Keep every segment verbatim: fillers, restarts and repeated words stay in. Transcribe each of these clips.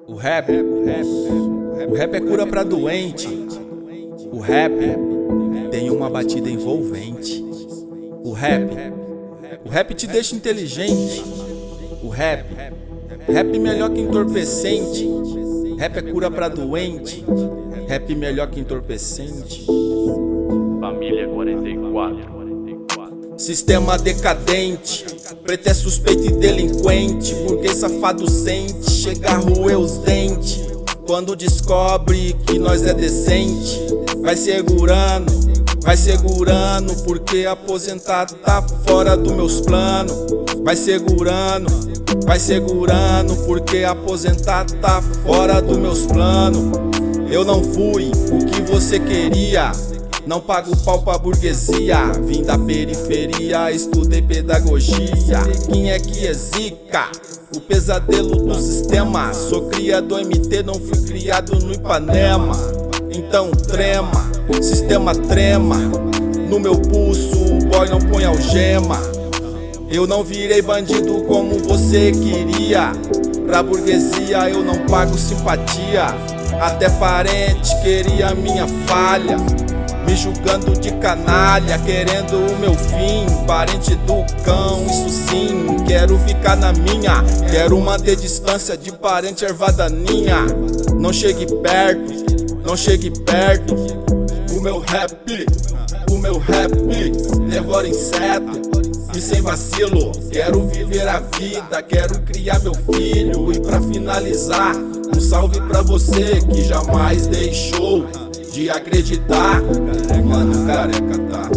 O rap, o rap, o rap é cura pra doente. O rap tem uma batida envolvente. O rap, o rap te deixa inteligente. O rap, rap melhor que entorpecente. Rap é cura pra doente. Rap melhor que entorpecente. Família quarenta e quatro. Sistema decadente, preto é suspeito e delinquente, burguês safado sente, chega a roer os dentes. Quando descobre que nós é decente, vai segurando, vai segurando, porque aposentar tá fora dos meus planos. Vai segurando, vai segurando, porque aposentar tá fora dos meus planos. Eu não fui o que você queria, não pago pau pra burguesia. Vim da periferia, estudei pedagogia. Quem é que é zica? O pesadelo do sistema. Sou cria do M T, não fui criado no Ipanema. Então trema, sistema trema. No meu pulso o boy não põe algema. Eu não virei bandido como você queria. Pra burguesia eu não pago simpatia. Até parente queria minha falha, me julgando de canalha, querendo o meu fim. Parente do cão, isso sim, quero ficar na minha. Quero manter distância de parente erva daninha. Não chegue perto, não chegue perto. O meu rap, o meu rap devora inseto e sem vacilo. Quero viver a vida, quero criar meu filho. E pra finalizar, um salve pra você que jamais deixou de acreditar. Mano, careca tá.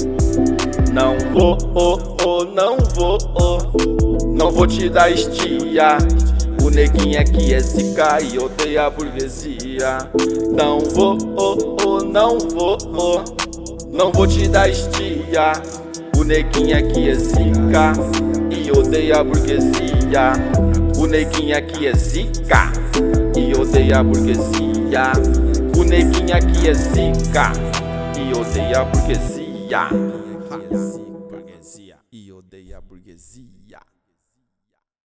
Não vou, oh, oh, não vou, oh, não vou te dar estia. O neguinho aqui é zica e odeia a burguesia. Não vou, oh, oh, não vou, oh, não vou te dar estia. O neguinho aqui é zica e odeia a burguesia. O neguinho aqui é zica e odeia a burguesia. O neguinho aqui é zica e odeia a burguesia. Burguesia e odeia a burguesia.